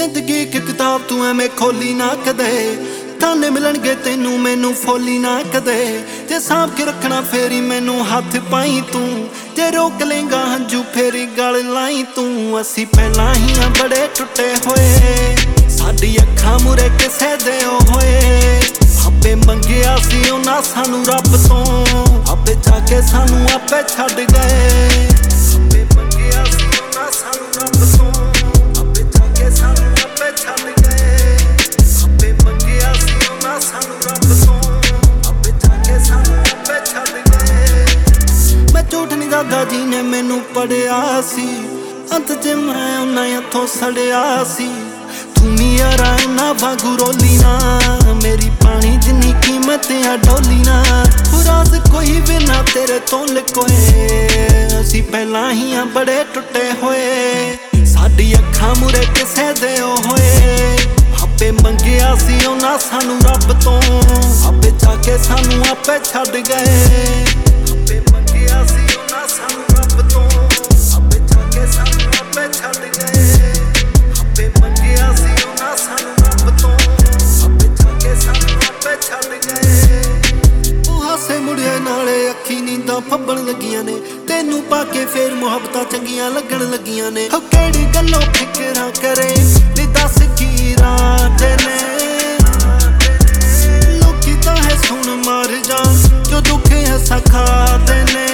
जिंदगी की किताब तू एवें खोली ना कदे, ताने मिलणगे तेनू मैनू फोली ना कदे। जे सांभ के रखना फेरी मैनू हथ पाई तू, जे रोक लेंगा हंजू फेरी गल लाई तू। असी पहला ही हाँ बड़े टुटे होए, साडी अखां मुरे किसे दे होए। आपे मंगिया सी उन्हां सानू रब तो, आपे जाके सानू आपे छड्ड गए। आपे मंगिया सी उन्हां सानू रब तो, आपे जाके सानू आपे छड्ड गए। आपे मंगिया सी उन्हां सानू रब तो, आपे जाके सानू आपे छड्ड गए। मैं झूठ नहीं दादा जी ने मैनू पढ़िया सी, अंत च मैं उन्हां हथों सड़िया सी। तू यारा इन्ना वांगू रोली ना, मेरी पानी जिन्नी कीमत आ डोली ना। राज कोई भी ना तेरे तो लकोए, असी पहला ही हाँ बड़े टुटे होए। साडी अखां मुरे किसे दे होए, आपे मंगिया सी उन्हां सानू रब तो, आपे जाके सानू आपे छड्ड गए। आपे मंगिया सी उन्हां सानू रब तो, आपे जाके सानू आपे छड्ड गए। आपे मंगिया सी उन्हां सानू रब तो, आपे जाके सानू आपे छड्ड गए। हासे मुड़िया नाले अखी नींदां फब्बण लगियां ने, तेनू पाके फेर मुहब्बतां चंगियां लगण लगियां ने। हो किहड़ी गल्लों फिकरां करे नी दस की रात ने, लोकी तां है सुन मर जान जो दुख है सखाते ने।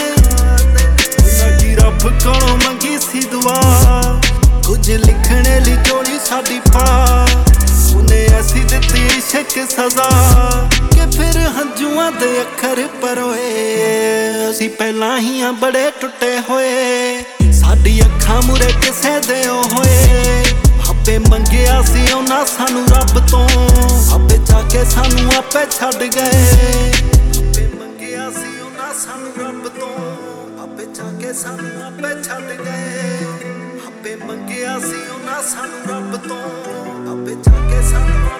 लगी रब कोलों मंगी सी दुआ, कुछ लिखने ली चोली साडी पा। उन्हें ऐसी दित्ती इश्क सजा कि फिर हंजुआं दे अखर परोए। असी पहला ही हाँ बड़े टुटे होए, साडी अखां मुरे किसे दे होए। आपे मंगिया सी उन्हां सानू रब तो, आपे जाके सानू आपे छड्ड गए। आपे मंगिया सी उन्हां सानू रब तो, आपे जाके सानू आपे छड्ड गए। आपे मंगिया सी उन्हां सानू रब तो, आपे जाके सानू